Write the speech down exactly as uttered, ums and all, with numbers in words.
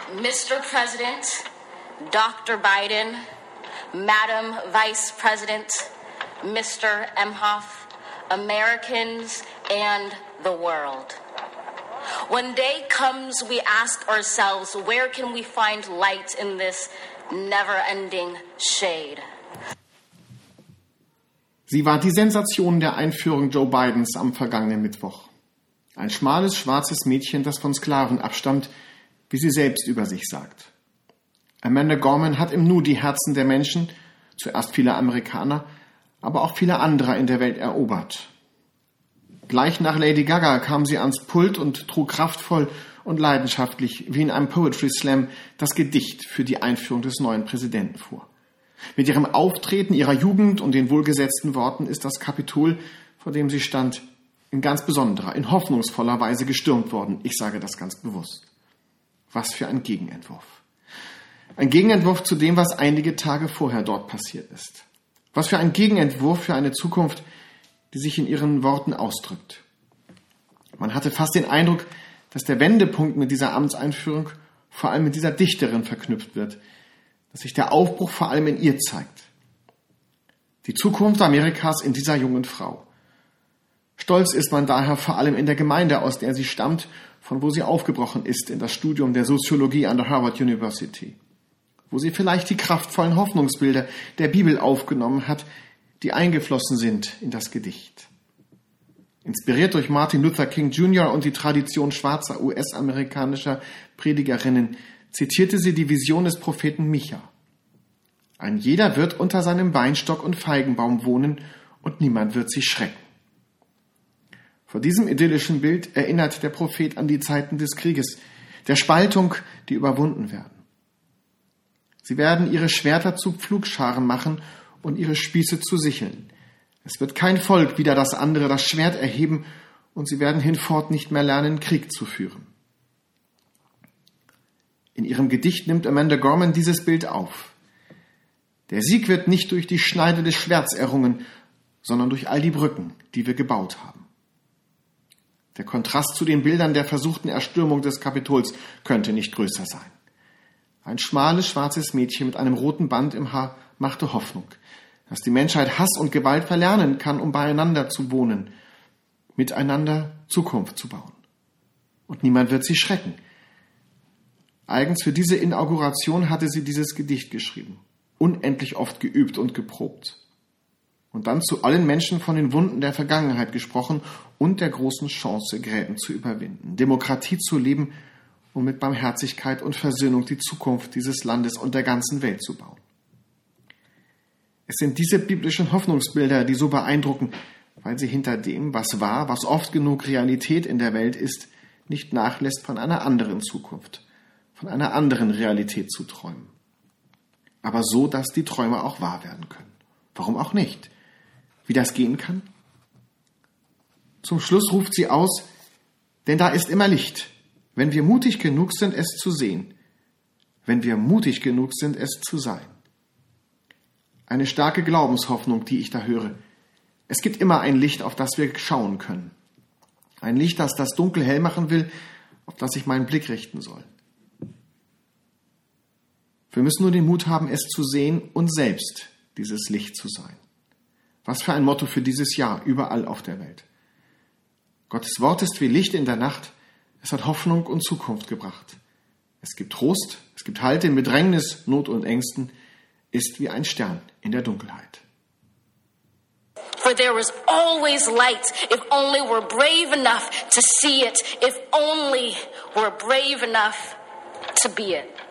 Mister President, Doctor Biden, Madam Vice President, Mister Emhoff, Americans and the world. When day comes, we ask ourselves, where can we find light in this never-ending shade? Sie war die Sensation der Einführung Joe Bidens am vergangenen Mittwoch. Ein schmales, schwarzes Mädchen, das von Sklaven abstammt, wie sie selbst über sich sagt. Amanda Gorman hat im Nu die Herzen der Menschen, zuerst viele Amerikaner, aber auch viele anderer in der Welt erobert. Gleich nach Lady Gaga kam sie ans Pult und trug kraftvoll und leidenschaftlich, wie in einem Poetry Slam, das Gedicht für die Einführung des neuen Präsidenten vor. Mit ihrem Auftreten, ihrer Jugend und den wohlgesetzten Worten ist das Kapitol, vor dem sie stand, in ganz besonderer, in hoffnungsvoller Weise gestürmt worden. Ich sage das ganz bewusst. Was für ein Gegenentwurf. Ein Gegenentwurf zu dem, was einige Tage vorher dort passiert ist. Was für ein Gegenentwurf für eine Zukunft, die sich in ihren Worten ausdrückt. Man hatte fast den Eindruck, dass der Wendepunkt mit dieser Amtseinführung vor allem mit dieser Dichterin verknüpft wird, dass sich der Aufbruch vor allem in ihr zeigt. Die Zukunft Amerikas in dieser jungen Frau. Stolz ist man daher vor allem in der Gemeinde, aus der sie stammt, von wo sie aufgebrochen ist in das Studium der Soziologie an der Harvard University, wo sie vielleicht die kraftvollen Hoffnungsbilder der Bibel aufgenommen hat, die eingeflossen sind in das Gedicht. Inspiriert durch Martin Luther King Junior und die Tradition schwarzer U S-amerikanischer Predigerinnen zitierte sie die Vision des Propheten Micha. Ein jeder wird unter seinem Weinstock und Feigenbaum wohnen und niemand wird sich schrecken. Vor diesem idyllischen Bild erinnert der Prophet an die Zeiten des Krieges, der Spaltung, die überwunden werden. Sie werden ihre Schwerter zu Pflugscharen machen und ihre Spieße zu Sicheln. Es wird kein Volk wider das andere das Schwert erheben und sie werden hinfort nicht mehr lernen, Krieg zu führen. In ihrem Gedicht nimmt Amanda Gorman dieses Bild auf. Der Sieg wird nicht durch die Schneide des Schwerts errungen, sondern durch all die Brücken, die wir gebaut haben. Der Kontrast zu den Bildern der versuchten Erstürmung des Kapitols könnte nicht größer sein. Ein schmales, schwarzes Mädchen mit einem roten Band im Haar machte Hoffnung, dass die Menschheit Hass und Gewalt verlernen kann, um beieinander zu wohnen, miteinander Zukunft zu bauen. Und niemand wird sie schrecken. Eigens für diese Inauguration hatte sie dieses Gedicht geschrieben, unendlich oft geübt und geprobt. Und dann zu allen Menschen von den Wunden der Vergangenheit gesprochen und der großen Chance, Gräben zu überwinden, Demokratie zu leben und mit Barmherzigkeit und Versöhnung die Zukunft dieses Landes und der ganzen Welt zu bauen. Es sind diese biblischen Hoffnungsbilder, die so beeindrucken, weil sie hinter dem, was war, was oft genug Realität in der Welt ist, nicht nachlässt, von einer anderen Zukunft, von einer anderen Realität zu träumen. Aber so, dass die Träume auch wahr werden können. Warum auch nicht? Wie das gehen kann? Zum Schluss ruft sie aus, denn da ist immer Licht, wenn wir mutig genug sind, es zu sehen, wenn wir mutig genug sind, es zu sein. Eine starke Glaubenshoffnung, die ich da höre. Es gibt immer ein Licht, auf das wir schauen können. Ein Licht, das das Dunkel hell machen will, auf das ich meinen Blick richten soll. Wir müssen nur den Mut haben, es zu sehen und selbst dieses Licht zu sein. Was für ein Motto für dieses Jahr, überall auf der Welt. Gottes Wort ist wie Licht in der Nacht. Es hat Hoffnung und Zukunft gebracht. Es gibt Trost, es gibt Halt in Bedrängnis, Not und Ängsten, ist wie ein Stern in der Dunkelheit. For there is always light if only we're brave enough to see it, if only we're brave enough to be it.